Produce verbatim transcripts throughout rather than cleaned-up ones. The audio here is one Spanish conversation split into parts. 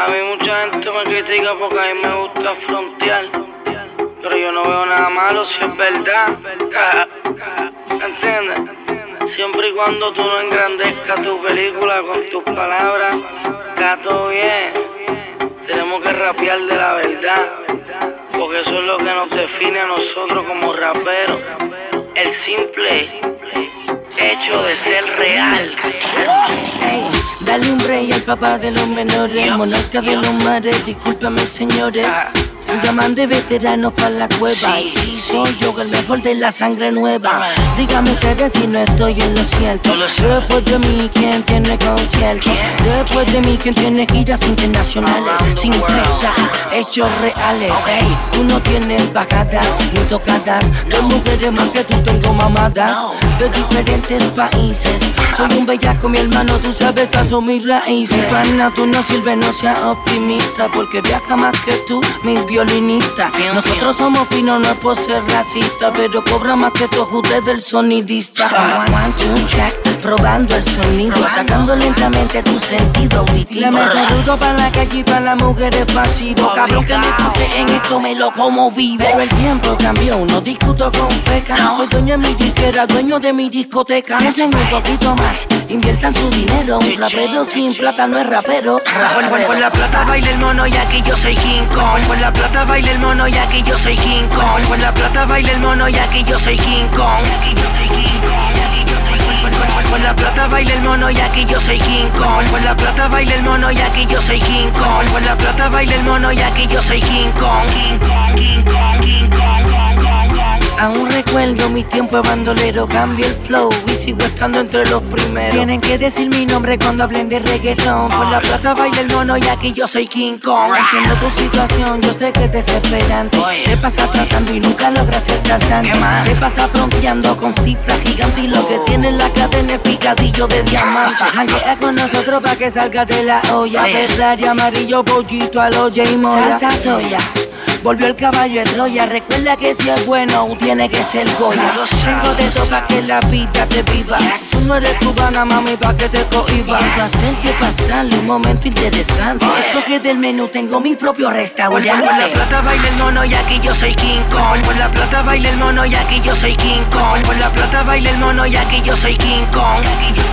mí mucha gente me critica porque a mí me gusta frontear, pero yo no veo nada malo si es verdad. ¿Entiendes? Siempre y cuando tú no engrandezcas tu película con tus palabras, está todo bien. Tenemos que rapear de la verdad, porque eso es lo que nos define a nosotros como raperos. El simple hecho de ser real. Hey, dale un break al papá de los menores, monarca de los mares, discúlpame señores. Llaman de veteranos para la cueva. Y si soy yo el mejor de la sangre nueva, dígame ustedes si no estoy en lo cierto. Después de mí, ¿quién tiene concierto? Después de mí, ¿quién tiene giras internacionales? Sin falta, hechos reales. Hey, tú no tienes bajadas ni tocadas. Dos mujeres más que tú tengo mamadas de diferentes países. Soy un bellaco, mi hermano, tú sabes, esas son mis raíces. Pana, tú no sirves, no seas optimista, porque viaja más que tú, mi violinista. Nosotros somos finos, no es por ser racista, pero cobra más que todos ustedes del sonidista. One, two, check, probando el sonido, atacando lentamente tu sentido auditivo. Le meto rudo para la calle y para las mujeres pasivo. Cabrón que me escuche en esto, me lo como vivo. Pero el tiempo cambió, no discuto con feca. Soy dueño de mi disquera, dueño de mi discoteca. Piensen un poquito más, inviertan su dinero. Un rapero sin plata no es rapero. Por la plata baila el mono y aquí yo soy King Kong. Por la plata baila el mono y aquí yo soy King Kong. Por la plata baila el mono y aquí yo soy King Kong. Por la plata baila el mono y aquí yo soy King Kong. Por la plata baila el mono y aquí yo soy King Kong. Por la plata baila el mono y aquí yo soy King Kong. King Kong, King Kong, King Kong, Kong, Kong. Aún recuerdo mi tiempo de bandolero, cambié el flow y sigo estando entre los primeros. Tienen que decir mi nombre cuando hablen de reggaetón. Por la plata baila el mono y aquí yo soy King Kong. Entiendo tu situación, yo sé que es desesperante. Te pasa tratando y nunca logras ser cantante. Te pasa fronteando con cifras gigantes y lo que tiene en la cadena es picadillo de diamante. Janguea con nosotros pa' que salga de la olla. Ferrari amarillo, pollito a los J Moya. Salsa soya. Volvió el caballo de Troya, recuerda que si es bueno tiene que ser Goya. Tengo de todo pa' que la vida te viva. Tú no eres cubana, mami, pa' que te cohiba. Quiero hacerte pasarle un momento interesante. Escoge del menú, tengo mi propio restaurante. Por la plata baila el mono y aquí yo soy King Kong. Por la plata baila el mono y aquí yo soy King Kong. Por la plata baila el mono y aquí yo soy King Kong.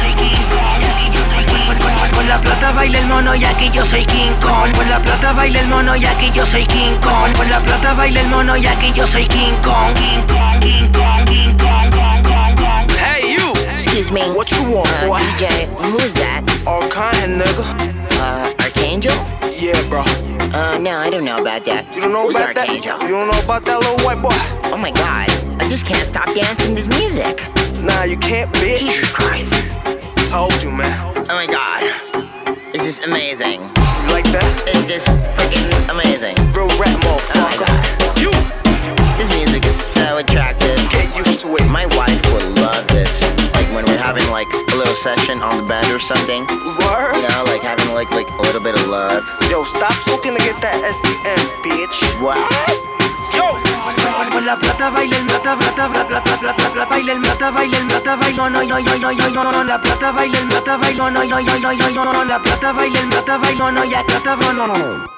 Por la plata baila el mono y aquí yo soy King Kong. Por la plata baila el mono y aquí yo soy King Kong. Por la plata baila el mono y aquí yo soy King Kong. King Kong, King Kong, King Kong, Kong, Kong, Kong. Hey you! Excuse me. What you want, uh, boy? D J, who is that? All kind, nigga. Uh, Archangel? Yeah, bro. Uh, no, I don't know about that. You don't know Who's about Archangel? that? You don't know about that little white boy? Oh my god, I just can't stop dancing to this music. Nah, you can't, bitch. Jesus Christ. Told you, man. Oh my god. It's just amazing. You like that? It's just freaking amazing. Real rap, Oh my motherfucker. god. You This music is so attractive. get used to it. My wife would love this. Like when we're having like a little session on the bed or something. Word? You know, like having like like a little bit of love. Yo, stop talking to get that S E M, bitch. What? Yo! Por la plata baila el plata, plata, plata, plata, plata, plata, baila el plata, baila el plata, baila no, no, no, no, no, no, la plata baila el plata, baila no, no, no, no, no, no, la plata baila el plata, baila no, ya plata, no, no.